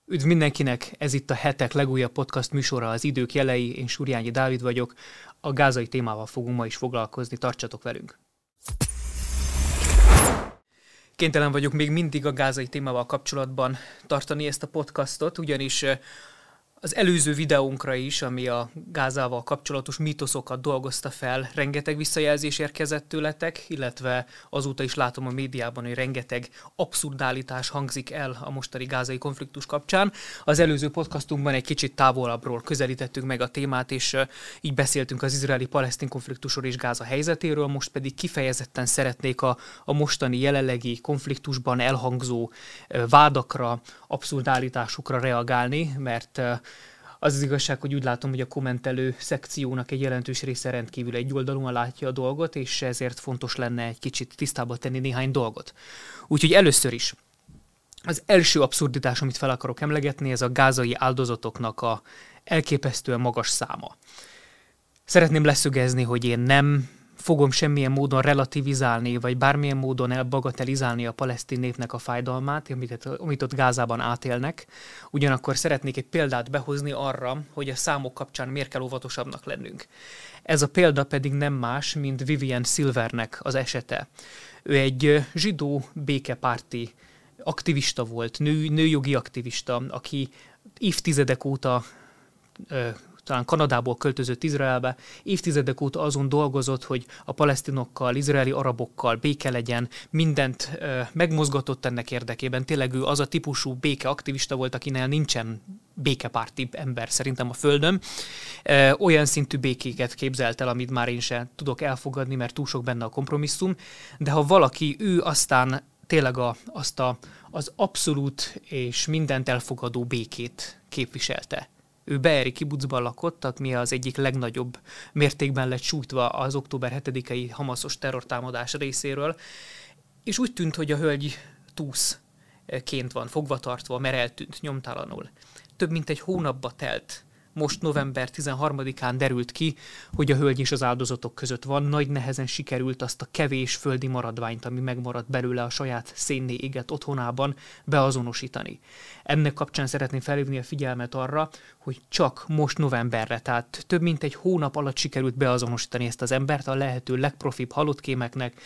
Üdv mindenkinek, ez itt a hetek legújabb podcast műsora, az Idők jelei, én Surjányi Dávid vagyok. A gázai témával fogunk ma is foglalkozni, tartsatok velünk! Kénytelen vagyok még mindig a gázai témával kapcsolatban tartani ezt a podcastot, ugyanis az előző videónkra is, ami a Gázával kapcsolatos mítoszokat dolgozta fel, rengeteg visszajelzés érkezett tőletek, illetve azóta is látom a médiában, hogy rengeteg abszurd állítás hangzik el a mostani gázai konfliktus kapcsán. Az előző podcastunkban egy kicsit távolabbról közelítettük meg a témát, és így beszéltünk az izraeli-palesztin konfliktusról és Gáza helyzetéről, most pedig kifejezetten szeretnék a mostani jelenlegi konfliktusban elhangzó vádakra, abszurd állításokra reagálni, mert az igazság, hogy úgy látom, hogy a kommentelő szekciónak egy jelentős része rendkívül egyoldalúan látja a dolgot, és ezért fontos lenne egy kicsit tisztába tenni néhány dolgot. Úgyhogy először is az első abszurditás, amit fel akarok emlegetni, ez a gázai áldozatoknak a elképesztően magas száma. Szeretném leszögezni, hogy én nem fogom semmilyen módon relativizálni, vagy bármilyen módon elbagatelizálni a palesztin népnek a fájdalmát, amit ott Gázában átélnek. Ugyanakkor szeretnék egy példát behozni arra, hogy a számok kapcsán miért kell óvatosabbnak lennünk. Ez a példa pedig nem más, mint Vivian Silvernek az esete. Ő egy zsidó békepárti aktivista volt, nőjogi aktivista, aki évtizedek óta talán Kanadából költözött Izraelbe, évtizedek óta azon dolgozott, hogy a palesztinokkal, izraeli arabokkal béke legyen, mindent megmozgatott ennek érdekében. Tényleg ő az a típusú békeaktivista volt, akinél nincsen békepárti ember szerintem a Földön. Olyan szintű békéket képzelt el, amit már én sem tudok elfogadni, mert túl sok benne a kompromisszum, de ha valaki, ő aztán tényleg az abszolút és mindent elfogadó békét képviselte. Ő Be'eri kibucban lakott, mi az egyik legnagyobb mértékben lett sújtva az október 7-i hamaszos terrortámadás részéről, és úgy tűnt, hogy a hölgy túszként van fogvatartva, mert eltűnt nyomtalanul. Több mint egy hónapba telt. Most november 13-án derült ki, hogy a hölgy és az áldozatok között van. Nagy nehezen sikerült azt a kevés földi maradványt, ami megmaradt belőle a saját szénné égett otthonában, beazonosítani. Ennek kapcsán szeretném felhívni a figyelmet arra, hogy csak most novemberre, tehát több mint egy hónap alatt sikerült beazonosítani ezt az embert a lehető legprofibb halottkémeknek,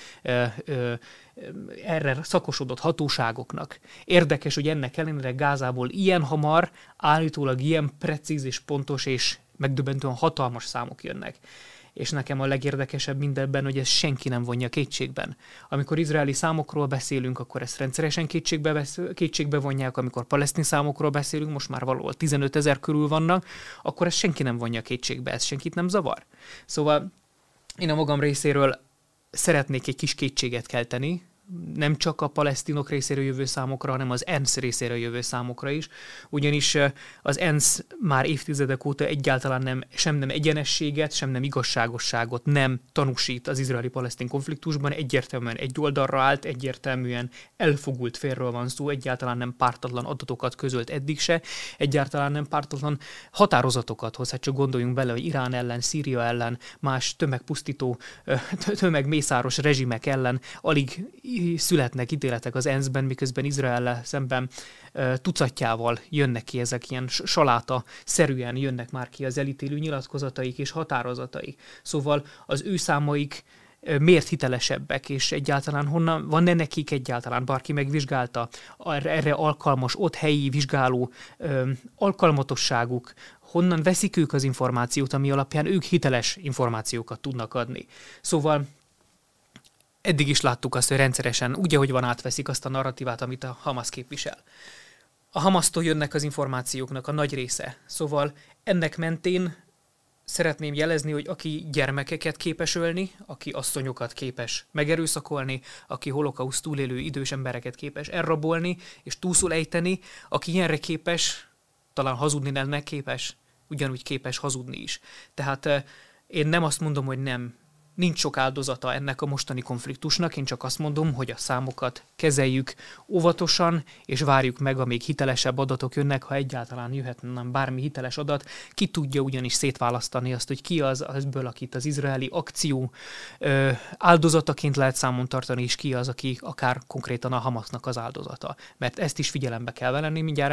erre szakosodott hatóságoknak. Érdekes, hogy ennek ellenére Gázából ilyen hamar, állítólag ilyen precíz és pontos és megdöbbentően hatalmas számok jönnek. És nekem a legérdekesebb mindenben, hogy ezt senki nem vonja kétségben. Amikor izraeli számokról beszélünk, akkor ezt rendszeresen kétségbe vonják, amikor palesztin számokról beszélünk, most már valahol 15 000 körül vannak, akkor ezt senki nem vonja kétségbe, ez senkit nem zavar. Szóval én a magam részéről szeretnék egy kis kétséget kelteni, nem csak a palesztinok részéről jövő számokra, hanem az ENSZ részéről jövő számokra is, ugyanis az ENSZ már évtizedek óta egyáltalán sem nem egyenességet, sem nem igazságosságot nem tanúsít az izraeli-palesztin konfliktusban, egyértelműen egy oldalra állt, egyértelműen elfogult félről van szó, egyáltalán nem pártatlan adatokat közölt eddig se, egyáltalán nem pártatlan határozatokat hoz. Hát csak gondoljunk bele, hogy Irán ellen, Szíria ellen, más tömegpusztító, tömegmészáros rezsimek ellen alig születnek ítéletek az ENSZ-ben, miközben Izraellel szemben tucatjával jönnek ki ezek, ilyen saláta-szerűen jönnek már ki az elítélő nyilatkozataik és határozataik. Szóval az ő számaik miért hitelesebbek, és egyáltalán honnan van-e nekik egyáltalán, bárki megvizsgálta erre alkalmas, ott helyi vizsgáló alkalmatosságuk, honnan veszik ők az információt, ami alapján ők hiteles információkat tudnak adni. Szóval eddig is láttuk azt, hogy rendszeresen úgy, ahogy van, átveszik azt a narratívát, amit a Hamas képvisel. A Hamasztól jönnek az információknak a nagy része. Szóval ennek mentén szeretném jelezni, hogy aki gyermekeket képes ölni, aki asszonyokat képes megerőszakolni, aki holokauszt túlélő idős embereket képes elrabolni és túlszul ejteni, aki ilyenre képes, talán hazudni nem képes, ugyanúgy képes hazudni is. Tehát én nem azt mondom, hogy nem nincs sok áldozata ennek a mostani konfliktusnak, én csak azt mondom, hogy a számokat kezeljük óvatosan, és várjuk meg, amíg hitelesebb adatok jönnek, ha egyáltalán jöhetne bármi hiteles adat. Ki tudja ugyanis szétválasztani azt, hogy ki az ebből, akit az izraeli akció áldozataként lehet számon tartani, és ki az, aki akár konkrétan a Hamasnak az áldozata. Mert ezt is figyelembe kell venni, mindjárt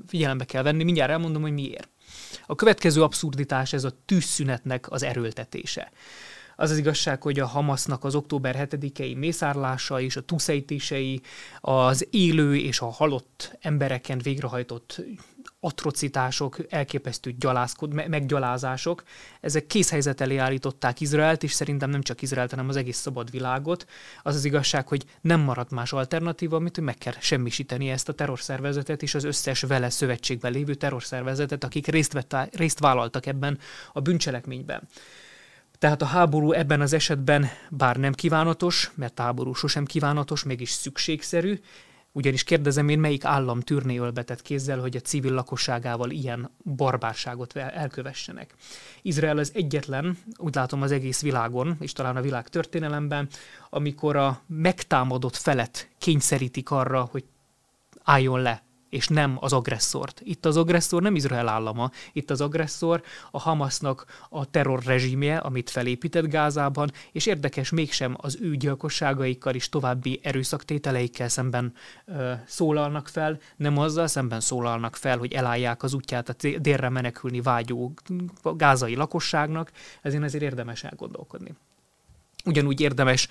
elmondom, hogy miért. A következő abszurditás ez a tűzszünetnek az erőltetése. Az az igazság, hogy a Hamasnak az október 7-i mészárlása és a túlszejtései, az élő és a halott embereken végrehajtott atrocitások, elképesztő meggyalázások, ezek készhelyzet elé állították Izraelt, és szerintem nem csak Izraelt, hanem az egész szabad világot. Az az igazság, hogy nem maradt más alternatíva, mint hogy meg kell semmisíteni ezt a terrorszervezetet és az összes vele szövetségben lévő terrorszervezetet, akik részt vállaltak ebben a bűncselekményben. Tehát a háború ebben az esetben bár nem kívánatos, mert a háború sosem kívánatos, mégis szükségszerű, ugyanis kérdezem én, melyik állam tűrné ölbetett kézzel, hogy a civil lakosságával ilyen barbárságot elkövessenek. Izrael az egyetlen, úgy látom az egész világon, és talán a világ történelemben, amikor a megtámadott felet kényszerítik arra, hogy álljon le, és nem az agresszort. Itt az agresszor nem Izrael állama, itt az agresszor a Hamasnak a terrorrezsimje, amit felépített Gázában, és érdekes mégsem az ő gyilkosságaikkal és további erőszaktételeikkel szemben szólalnak fel, nem azzal szemben szólalnak fel, hogy elállják az útját a délre menekülni vágyó gázai lakosságnak, ezért érdemes elgondolkodni. Ugyanúgy érdemes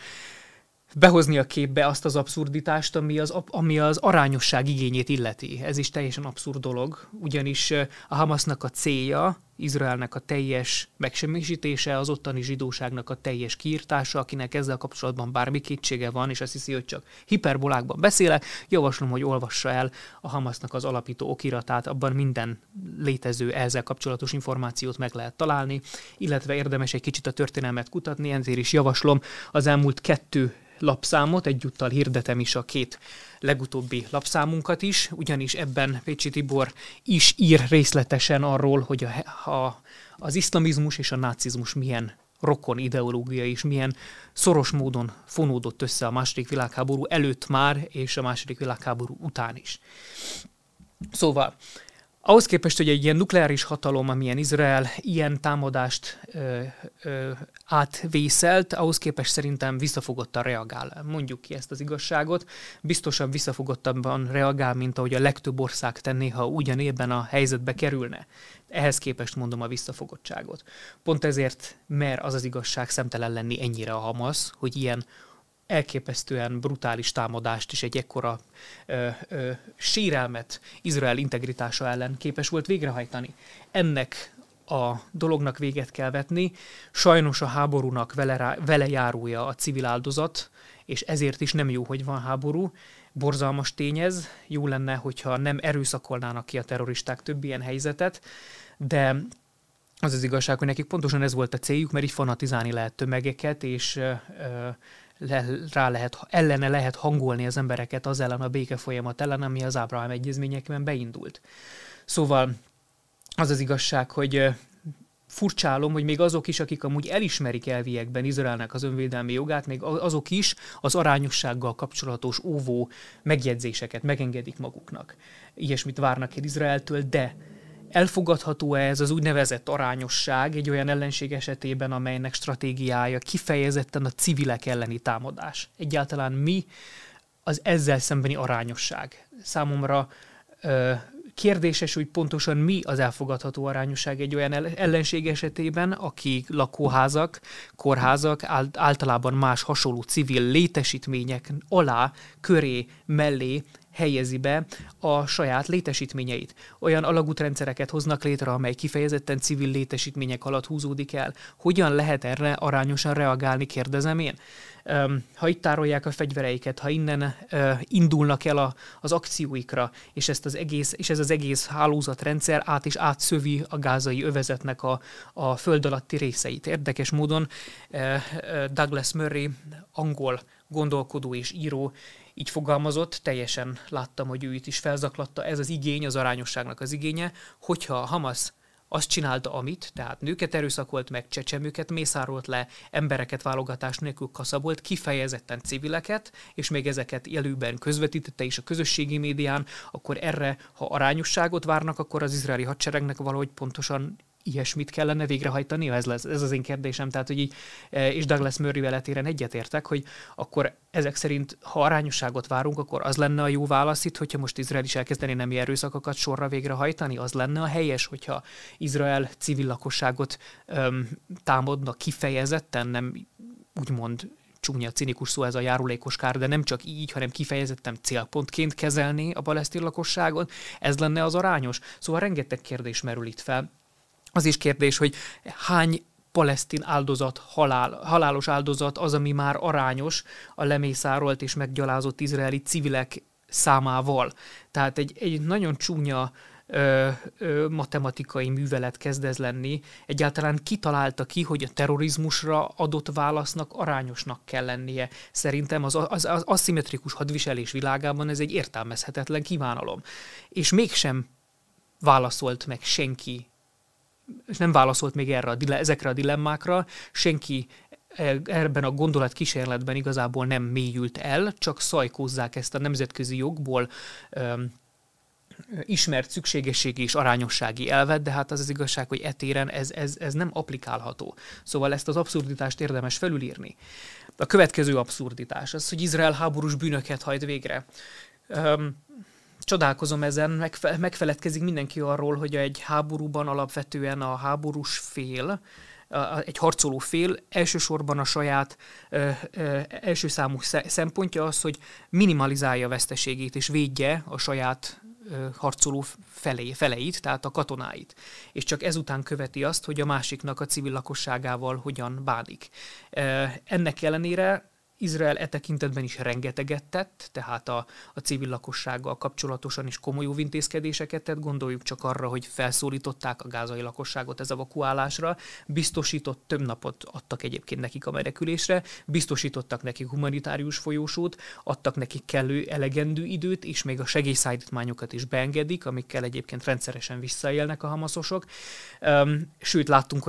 behozni a képbe azt az abszurditást, ami az arányosság igényét illeti. Ez is teljesen abszurd dolog, ugyanis a Hamasnak a célja, Izraelnek a teljes megsemmisítése, az ottani zsidóságnak a teljes kiirtása, akinek ezzel kapcsolatban bármi kétsége van, és azt hiszi, hogy csak hiperbolákban beszélek, javaslom, hogy olvassa el a Hamasnak az alapító okiratát, abban minden létező ezzel kapcsolatos információt meg lehet találni, illetve érdemes egy kicsit a történelmet kutatni, ezért is javaslom az elmúlt 2 lapszámot, egyúttal hirdetem is a 2 legutóbbi lapszámunkat is, ugyanis ebben Pécsi Tibor is ír részletesen arról, hogy az iszlamizmus és a nácizmus milyen rokon ideológia és milyen szoros módon fonódott össze a II. Világháború előtt már, és a II. Világháború után is. Szóval, ahhoz képest, hogy egy ilyen nukleáris hatalom, amilyen Izrael, ilyen támadást átvészelt, ahhoz képest szerintem visszafogottan reagál. Mondjuk ki ezt az igazságot, biztosan visszafogottabban reagál, mint ahogy a legtöbb ország tenné, ha ugyanébben a helyzetbe kerülne. Ehhez képest mondom a visszafogottságot. Pont ezért mer az igazság szemtelen lenni ennyire a Hamas, hogy ilyen elképesztően brutális támadást és egy ekkora sérelmet Izrael integritása ellen képes volt végrehajtani. Ennek a dolognak véget kell vetni. Sajnos a háborúnak vele járója a civil áldozat, és ezért is nem jó, hogy van háború. Borzalmas tény ez. Jó lenne, hogyha nem erőszakolnának ki a terroristák több ilyen helyzetet, de az az igazság, hogy nekik pontosan ez volt a céljuk, mert így fanatizálni lehet tömegeket, és ellene lehet hangolni az embereket az ellen a békefolyamat ellen, ami az Ábrahám egyezményekben beindult. Szóval az az igazság, hogy furcsálom, hogy még azok is, akik amúgy elismerik elviekben Izraelnek az önvédelmi jogát, még azok is az arányossággal kapcsolatos óvó megjegyzéseket megengedik maguknak. Ilyesmit várnak el Izraeltől, de elfogadható-e ez az úgynevezett arányosság egy olyan ellenség esetében, amelynek stratégiája kifejezetten a civilek elleni támadás? Egyáltalán mi az ezzel szembeni arányosság? Számomra kérdéses, hogy pontosan mi az elfogadható arányosság egy olyan ellenség esetében, aki lakóházak, kórházak, általában más hasonló civil létesítmények alá, köré, mellé helyezi be a saját létesítményeit. Olyan alagútrendszereket hoznak létre, amely kifejezetten civil létesítmények alatt húzódik el. Hogyan lehet erre arányosan reagálni, kérdezem én? Ha itt tárolják a fegyvereiket, ha innen indulnak el az akcióikra, és ez az egész hálózatrendszer át és átszövi a gázai övezetnek a föld alatti részeit. Érdekes módon Douglas Murray, angol gondolkodó és író, így fogalmazott, teljesen láttam, hogy ő itt is felzaklatta, ez az igény, az arányosságnak az igénye, hogyha a Hamas azt csinálta, amit, tehát nőket erőszakolt meg, csecsemőket mészárolt le, embereket válogatás nélkül kaszabolt, kifejezetten civileket, és még ezeket élőben közvetítette is a közösségi médián, akkor erre, ha arányosságot várnak, akkor az izraeli hadseregnek valahogy pontosan ilyesmit kellene végrehajtani? Ez az én kérdésem. Tehát, hogy így, és Douglas Murray-vel etéren egyetértek, hogy akkor ezek szerint, ha arányosságot várunk, akkor az lenne a jó válasz itt, hogyha most Izrael is elkezdené nemi erőszakokat sorra végrehajtani? Az lenne a helyes, hogyha Izrael civil lakosságot támadna kifejezetten, nem úgymond csúnya, cinikus szó ez a járulékos kár, de nem csak így, hanem kifejezetten célpontként kezelni a palesztin lakosságot? Ez lenne az arányos? Szóval rengeteg kérdés merül itt fel. Az is kérdés, hogy hány palesztin áldozat, halálos áldozat az, ami már arányos a lemészárolt és meggyalázott izraeli civilek számával. Tehát egy nagyon csúnya matematikai művelet kezd ez lenni. Egyáltalán kitalálta ki, hogy a terrorizmusra adott válasznak arányosnak kell lennie. Szerintem az aszimmetrikus hadviselés világában ez egy értelmezhetetlen kívánalom. És mégsem válaszolt meg senki, és nem válaszolt még ezekre a dilemmákra, senki ebben a gondolatkísérletben igazából nem mélyült el, csak szajkózzák ezt a nemzetközi jogból ismert szükségességi és arányossági elvet, de hát az az igazság, hogy etéren ez nem applikálható. Szóval ezt az abszurditást érdemes felülírni. A következő abszurditás az, hogy Izrael háborús bűnöket hajt végre. Csodálkozom ezen, megfeledkezik mindenki arról, hogy egy háborúban alapvetően a háborús fél, egy harcoló fél elsősorban a saját első számú szempontja az, hogy minimalizálja a veszteségét és védje a saját harcoló feleit, tehát a katonáit. És csak ezután követi azt, hogy a másiknak a civil lakosságával hogyan bánik. Ennek ellenére Izrael tekintetben is rengeteget tett, tehát a civil lakossággal kapcsolatosan is komoly óvintézkedéseket tett. Gondoljuk csak arra, hogy felszólították a gázai lakosságot az evakuálásra, több napot adtak egyébként nekik a menekülésre, biztosítottak nekik humanitárius folyósót, adtak nekik kellő elegendő időt, és még a segélyszállítmányokat is beengedik, amikkel egyébként rendszeresen visszaélnek a hamaszosok. Sőt, láthatunk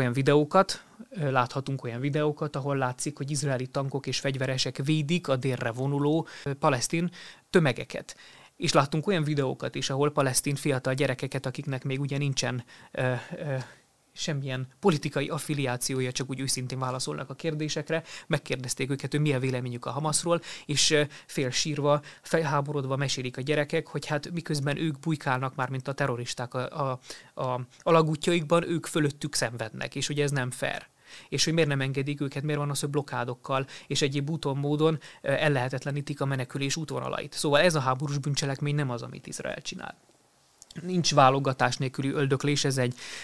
olyan videókat, ahol látszik, hogy izraeli tankok és fegyveresek védik a délre vonuló palesztin tömegeket. És láttunk olyan videókat is, ahol palesztin fiatal gyerekeket, akiknek még ugye nincsen semmilyen politikai affiliációja, csak úgy őszintén válaszolnak a kérdésekre, megkérdezték őket, hogy mi a véleményük a Hamaszról, és félsírva, felháborodva mesélik a gyerekek, hogy hát miközben ők bujkálnak már, mint a terroristák a alagútjaikban, ők fölöttük szenvednek, és hogy ez nem fair. És hogy miért nem engedik őket, miért van az, hogy blokkádokkal és egyéb úton, módon ellehetetlenítik a menekülés útvonalait. Szóval ez a háborús bűncselekmény nem az, amit Izrael csinál. Nincs válogatás nélküli öldöklés, ez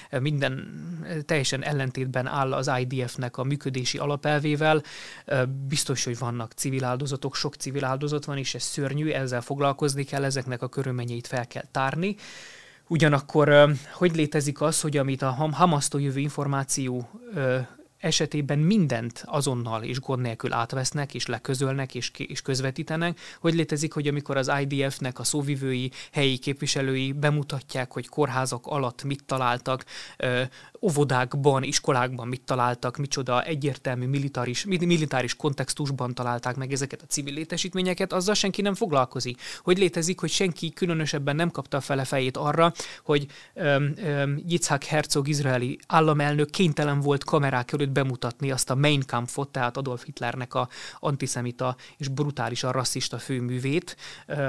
teljesen ellentétben áll az IDF-nek a működési alapelvével. Biztos, hogy vannak civil áldozatok, sok civil áldozat van, és ez szörnyű, ezzel foglalkozni kell, ezeknek a körülményeit fel kell tárni. Ugyanakkor hogy létezik az, hogy amit a Hamasztól jövő információ esetében mindent azonnal és gond nélkül átvesznek, és leközölnek, és közvetítenek, hogy létezik, hogy amikor az IDF-nek a szóvivői, helyi képviselői bemutatják, hogy kórházak alatt mit találtak, óvodákban, iskolákban mit találtak, micsoda egyértelmű militáris kontextusban találták meg ezeket a civil létesítményeket, azzal senki nem foglalkozik. Hogy létezik, hogy senki különösebben nem kapta fele fejét arra, hogy Yitzhak Herzog izraeli államelnök kénytelen volt kamerák előtt bemutatni azt a Mein Kampfot, tehát Adolf Hitlernek a antiszemita és brutálisan rasszista főművét,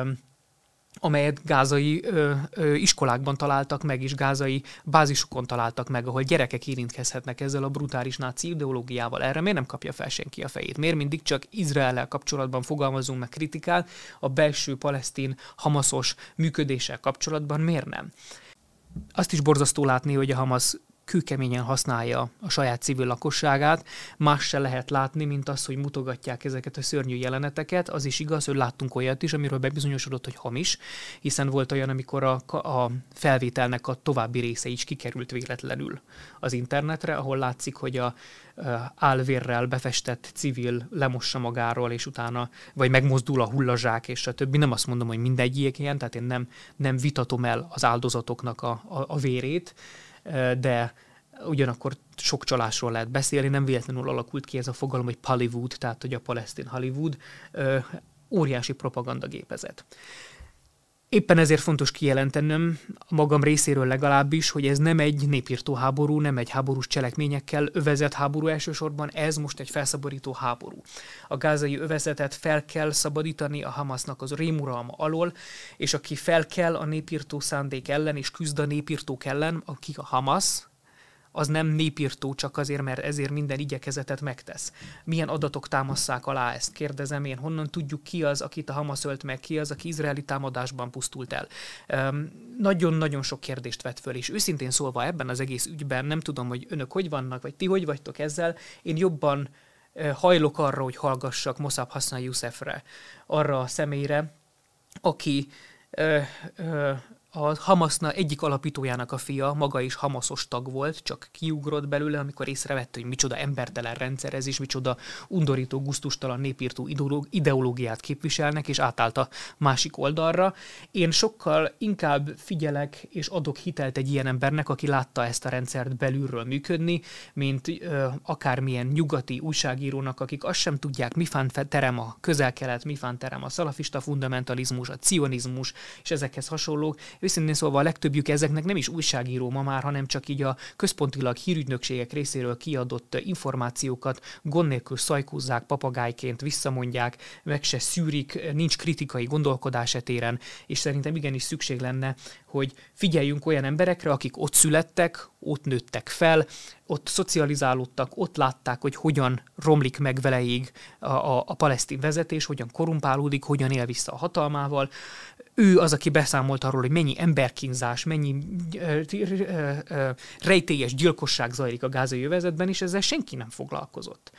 amelyet gázai iskolákban találtak meg, és gázai bázisokon találtak meg, ahol gyerekek érintkezhetnek ezzel a brutális náci ideológiával. Erre miért nem kapja fel senki a fejét? Miért mindig csak Izraellel kapcsolatban fogalmazunk meg kritikát, a belső palesztin hamaszos működéssel kapcsolatban miért nem? Azt is borzasztó látni, hogy a Hamasz kőkeményen használja a saját civil lakosságát, más se lehet látni, mint az, hogy mutogatják ezeket a szörnyű jeleneteket. Az is igaz, hogy láttunk olyat is, amiről bebizonyosodott, hogy hamis, hiszen volt olyan, amikor a felvételnek a további része is kikerült véletlenül az internetre, ahol látszik, hogy a álvérrel befestett civil lemossa magáról, és utána vagy megmozdul a hullazsák, és a többi. Nem azt mondom, hogy mindegyik ilyen, tehát én nem vitatom el az áldozatoknak a vérét, de ugyanakkor sok csalásról lehet beszélni, nem véletlenül alakult ki ez a fogalom, hogy Pallywood, tehát hogy a palesztin Hollywood, óriási propagandagépezet. Éppen ezért fontos kijelentenem a magam részéről legalábbis, hogy ez nem egy népirtó háború, nem egy háborús cselekményekkel övezett háború elsősorban, ez most egy felszabadító háború. A gázai övezetet fel kell szabadítani a Hamasnak az rémuralma alól, és aki fel kell a népirtó szándék ellen, és küzd a népirtók ellen, akik a Hamas, az nem népirtó csak azért, mert ezért minden igyekezetet megtesz. Milyen adatok támasszák alá ezt? Kérdezem én, honnan tudjuk ki az, akit a Hamas ölt meg, ki az, aki izraeli támadásban pusztult el. Nagyon-nagyon sok kérdést vet föl, és őszintén szólva ebben az egész ügyben nem tudom, hogy önök hogy vannak, vagy ti hogy vagytok ezzel. Én jobban hajlok arra, hogy hallgassak Mossab Hassan Youssefre, arra a személyre, aki a Hamasnak egyik alapítójának a fia, maga is Hamasos tag volt, csak kiugrott belőle, amikor észrevette, hogy micsoda embertelen rendszer ez is, micsoda undorító, gusztustalan népírtó ideológiát képviselnek, és átállt a másik oldalra. Én sokkal inkább figyelek és adok hitelt egy ilyen embernek, aki látta ezt a rendszert belülről működni, mint akármilyen nyugati újságírónak, akik azt sem tudják, mifán terem a közel-kelet, mifán terem a szalafista fundamentalizmus, a cionizmus, és ezekhez hasonlók. Őszintén szólva a legtöbbjük ezeknek nem is újságíró ma már, hanem csak így a központilag hírügynökségek részéről kiadott információkat gond nélkül szajkúzzák, papagájként visszamondják, meg se szűrik, nincs kritikai gondolkodás etéren, és szerintem igenis szükség lenne, hogy figyeljünk olyan emberekre, akik ott születtek, ott nőttek fel, ott szocializálódtak, ott látták, hogy hogyan romlik meg veleig a palesztin vezetés, hogyan korumpálódik, hogyan él vissza a hatalmával. Ő az, aki beszámolt arról, hogy mennyi emberkínzás, mennyi rejtélyes gyilkosság zajlik a gázai övezetben, és ezzel senki nem foglalkozott.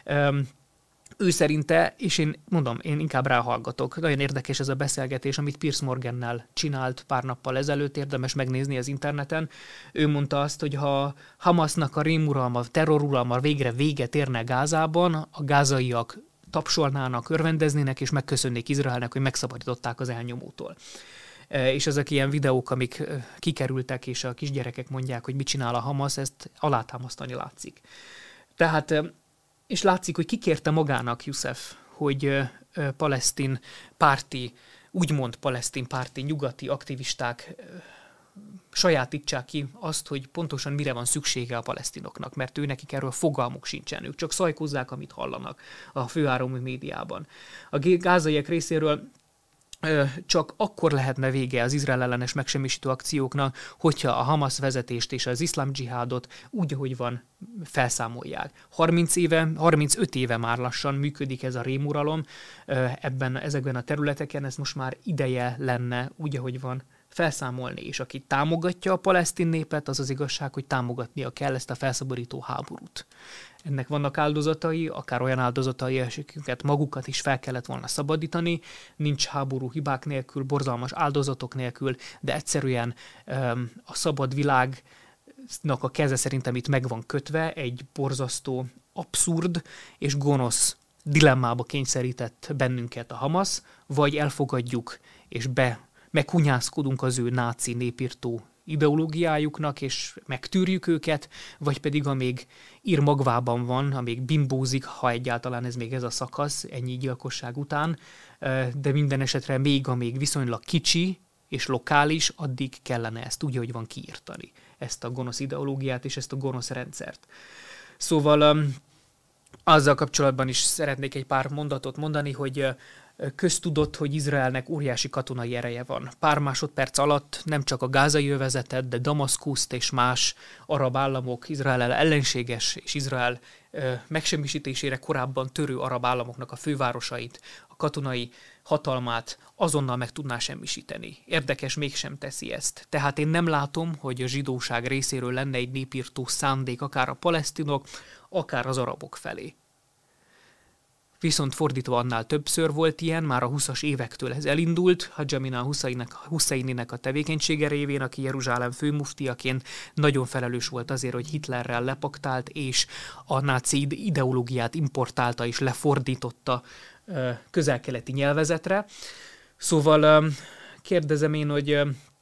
Ő szerinte, és én mondom, én inkább ráhallgatok. Nagyon érdekes ez a beszélgetés, amit Piers Morgannel csinált pár nappal ezelőtt, érdemes megnézni az interneten. Ő mondta azt, hogy ha Hamasnak a rémuralma, terroruralma végre véget érne Gázában, a gázaiak tapsolnának, örvendeznének, és megköszönnék Izraelnek, hogy megszabadították az elnyomótól. És ezek ilyen videók, amik kikerültek, és a kisgyerekek mondják, hogy mit csinál a Hamas, ezt alátámasztani látszik. Tehát, és látszik, hogy kikérte magának Youssef, hogy palesztin párti, úgymond palesztin párti nyugati aktivisták sajátítsák ki azt, hogy pontosan mire van szüksége a palesztinoknak, mert nekik erről fogalmuk sincsen. Ők csak szajkózzák, amit hallanak a főáramú médiában. A gázaiak részéről csak akkor lehetne vége az Izrael ellenes megsemmisítő akcióknak, hogyha a Hamas vezetést és az iszlám dzsihádot úgy, ahogy van, felszámolják. 35 éve már lassan működik ez a rémuralom ezekben a területeken, ez most már ideje lenne úgy, ahogy van, felszámolni, és aki támogatja a palesztin népet, az az igazság, hogy támogatnia kell ezt a felszabadító háborút. Ennek vannak áldozatai, akár olyan áldozatai, akiket magukat is fel kellett volna szabadítani, nincs háború hibák nélkül, borzalmas áldozatok nélkül, de egyszerűen a szabad világnak a keze szerintem itt meg van kötve, egy borzasztó, abszurd és gonosz dilemmába kényszerített bennünket a Hamas, vagy elfogadjuk és meghunyászkodunk az ő náci népirtó ideológiájuknak, és megtűrjük őket, vagy pedig amíg ír magvában van, amíg bimbózik, ha egyáltalán ez még ez a szakasz, ennyi gyilkosság után, de minden esetre amíg viszonylag kicsi és lokális, addig kellene ezt úgy, hogy van kiírtani, ezt a gonosz ideológiát és ezt a gonosz rendszert. Szóval azzal kapcsolatban is szeretnék egy pár mondatot mondani, hogy köztudott, hogy Izraelnek óriási katonai ereje van. Pár másodperc alatt nem csak a gázai övezetet, de Damaszkuszt és más arab államok, Izrael ellenséges és Izrael megsemmisítésére korábban törő arab államoknak a fővárosait, a katonai hatalmát azonnal meg tudná semmisíteni. Érdekes, mégsem teszi ezt. Tehát én nem látom, hogy a zsidóság részéről lenne egy népirtó szándék akár a palesztinok, akár az arabok felé. Viszont fordítva annál többször volt ilyen, már a 20-as évektől ez elindult, Hadj Amina Husseininek a tevékenysége révén, aki Jeruzsálem főmuftiaként nagyon felelős volt azért, hogy Hitlerrel lepaktált, és a náci ideológiát importálta és lefordította közel-keleti nyelvezetre. Szóval kérdezem én, hogy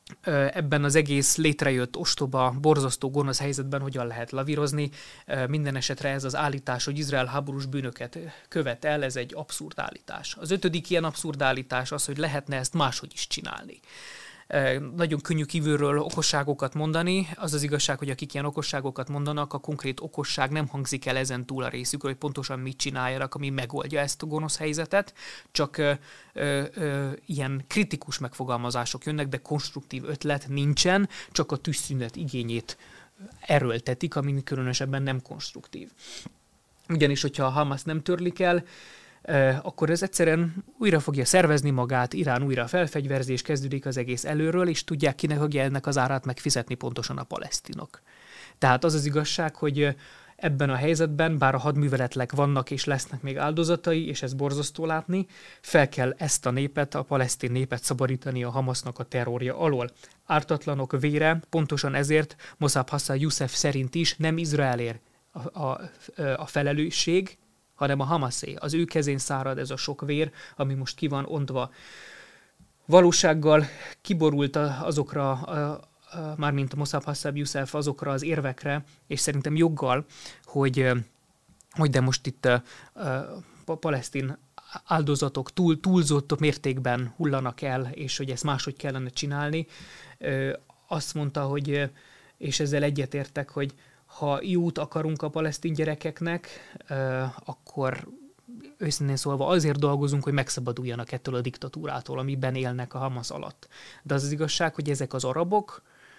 ebben az egész létrejött ostoba, borzasztó, gonosz helyzetben hogyan lehet lavírozni. Minden esetre ez az állítás, hogy Izrael háborús bűnöket követ el, ez egy abszurd állítás. Az 5. ilyen abszurd állítás az, hogy lehetne ezt máshogy is csinálni. Nagyon könnyű kívülről okosságokat mondani. Az az igazság, hogy akik ilyen okosságokat mondanak, a konkrét okosság nem hangzik el ezen túl a részükről, hogy pontosan mit csináljanak, ami megoldja ezt a gonosz helyzetet. Csak ilyen kritikus megfogalmazások jönnek, de konstruktív ötlet nincsen, csak a tűzszünet igényét erőltetik, ami különösebben nem konstruktív. Ugyanis, hogyha a Hamas nem törlik el, akkor ez egyszerűen újra fogja szervezni magát, Irán újra felfegyverzés, kezdődik az egész előről, és tudják, kinek fogja ennek az árát megfizetni, pontosan a palesztinok. Tehát az az igazság, hogy ebben a helyzetben, bár a hadműveletek vannak és lesznek még áldozatai, és ez borzasztó látni, fel kell ezt a népet, a palesztin népet szabadítani a Hamasnak a terrorja alól. Ártatlanok vére, pontosan ezért Mossab Hassan Youssef szerint is nem Izraelér a felelősség, hanem a Hamasé. Az ő kezén szárad ez a sok vér, ami most ki van ontva. Valósággal kiborult azokra, mármint a Mossab Hassan Youssef azokra az érvekre, és szerintem joggal, hogy de most itt a palesztin áldozatok túlzott mértékben hullanak el, és hogy ezt máshogy kellene csinálni. Azt mondta, hogy, és ezzel egyetértek, hogy ha jót akarunk a palesztin gyerekeknek, akkor őszintén szólva azért dolgozunk, hogy megszabaduljanak ettől a diktatúrától, amiben élnek a Hamas alatt. De az az igazság, hogy ezek az arabok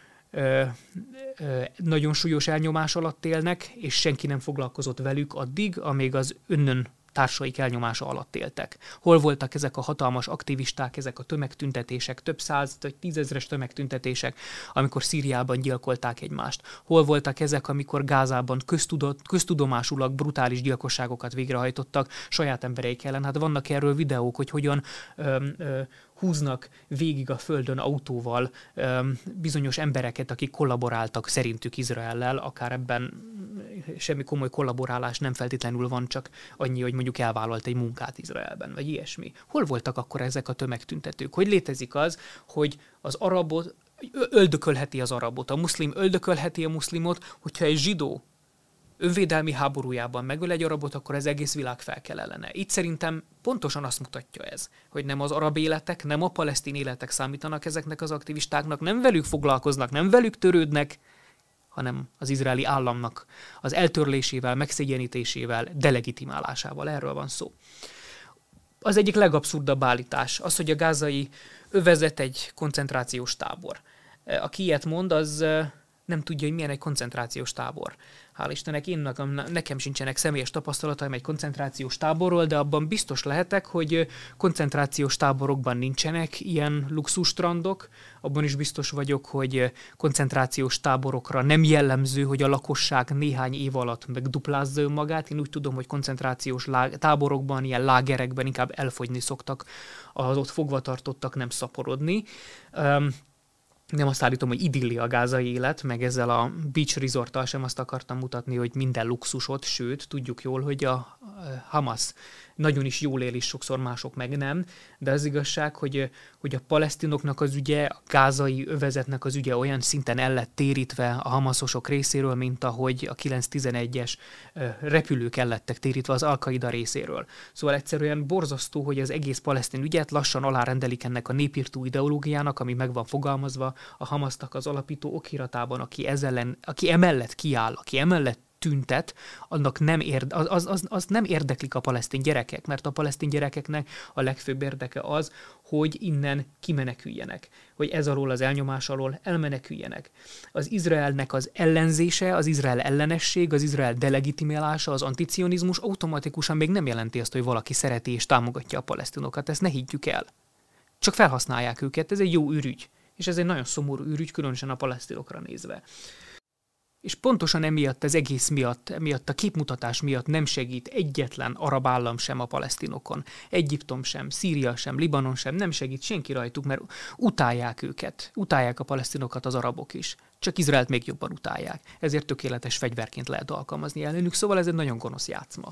nagyon súlyos elnyomás alatt élnek, és senki nem foglalkozott velük addig, amíg az önnön társaik elnyomása alatt éltek. Hol voltak ezek a hatalmas aktivisták, ezek a tömegtüntetések, több száz vagy tízezres tömegtüntetések, amikor Szíriában gyilkolták egymást? Hol voltak ezek, amikor Gázában köztudomásulag brutális gyilkosságokat végrehajtottak saját embereik ellen? Hát vannak erről videók, hogy hogyan húznak végig a földön autóval bizonyos embereket, akik kollaboráltak szerintük Izraellel, akár ebben semmi komoly kollaborálás nem feltétlenül van, csak annyi, hogy mondjuk elvállalt egy munkát Izraelben, vagy ilyesmi. Hol voltak akkor ezek a tömegtüntetők? Hogy létezik az, hogy az arabot öldökölheti az arabot, a muszlim öldökölheti a muszlimot, hogyha egy zsidó önvédelmi háborújában megöl egy arabot, akkor az egész világ fel kell ellene. Itt szerintem pontosan azt mutatja ez, hogy nem az arab életek, nem a palesztin életek számítanak ezeknek az aktivistáknak, nem velük foglalkoznak, nem velük törődnek, hanem az izraeli államnak az eltörlésével, megszégyenítésével, delegitimálásával. Erről van szó. Az egyik legabszurdabb állítás az, hogy a gázai övezet egy koncentrációs tábor. Aki ilyet mond, az nem tudja, hogy milyen egy koncentrációs tábor. Hál' Istennek, nekem sincsenek személyes tapasztalataim egy koncentrációs táborról, de abban biztos lehetek, hogy koncentrációs táborokban nincsenek ilyen luxusstrandok. Abban is biztos vagyok, hogy koncentrációs táborokra nem jellemző, hogy a lakosság néhány év alatt megduplázza önmagát. Én úgy tudom, hogy koncentrációs táborokban, ilyen lágerekben inkább elfogyni szoktak az ott fogvatartottak, nem szaporodni. Nem azt állítom, hogy idilli a gázai élet, meg ezzel a beach resorttal sem azt akartam mutatni, hogy minden luxusot, sőt, tudjuk jól, hogy a Hamas nagyon is jól él, és sokszor mások meg nem, de az igazság, hogy a palesztinoknak az ügye, a gázai övezetnek az ügye olyan szinten el lett térítve a hamaszosok részéről, mint ahogy a 9-11-es repülők el lettek térítve az Al-Qaida részéről. Szóval egyszerűen borzasztó, hogy az egész palesztin ügyet lassan alárendelik ennek a népirtó ideológiának, ami meg van fogalmazva a Hamasnak az alapító okiratában, aki emellett kiáll, aki emellett tüntet, annak az nem érdeklik a palesztin gyerekek, mert a palesztin gyerekeknek a legfőbb érdeke az, hogy innen kimeneküljenek, hogy ez alól az elnyomás alól elmeneküljenek. Az Izraelnek az ellenzése, az Izrael ellenesség, az Izrael delegitimálása, az anticionizmus automatikusan még nem jelenti azt, hogy valaki szereti és támogatja a palesztinokat. Ezt ne higgyük el. Csak felhasználják őket, ez egy jó ürügy. És ez egy nagyon szomorú ürügy, különösen a palesztinokra nézve. És pontosan emiatt, az egész miatt, emiatt a képmutatás miatt nem segít egyetlen arab állam sem a palesztinokon. Egyiptom sem, Szíria sem, Libanon sem, nem segít senki rajtuk, mert utálják őket. Utálják a palesztinokat az arabok is. Csak Izraelt még jobban utálják. Ezért tökéletes fegyverként lehet alkalmazni ellenük, szóval ez egy nagyon gonosz játszma.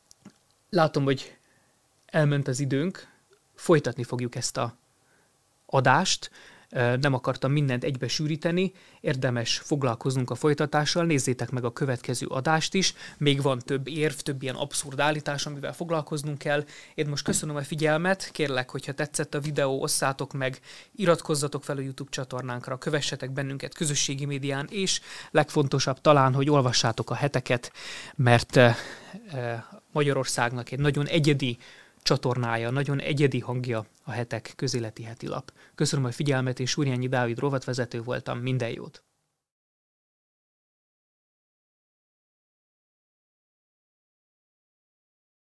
Látom, hogy elment az időnk, folytatni fogjuk ezt a adást, nem akartam mindent egybe sűríteni, érdemes foglalkoznunk a folytatással, nézzétek meg a következő adást is, még van több érv, több ilyen abszurd állítás, amivel foglalkoznunk kell. Én most köszönöm a figyelmet, kérlek, hogyha tetszett a videó, osszátok meg, iratkozzatok fel a YouTube csatornánkra, kövessetek bennünket közösségi médián, és legfontosabb talán, hogy olvassátok a heteket, mert Magyarországnak egy nagyon egyedi csatornája, nagyon egyedi hangja a Hetek közéleti heti lap. Köszönöm a figyelmet, és Súrjányi Dávid rovatvezető voltam, minden jót!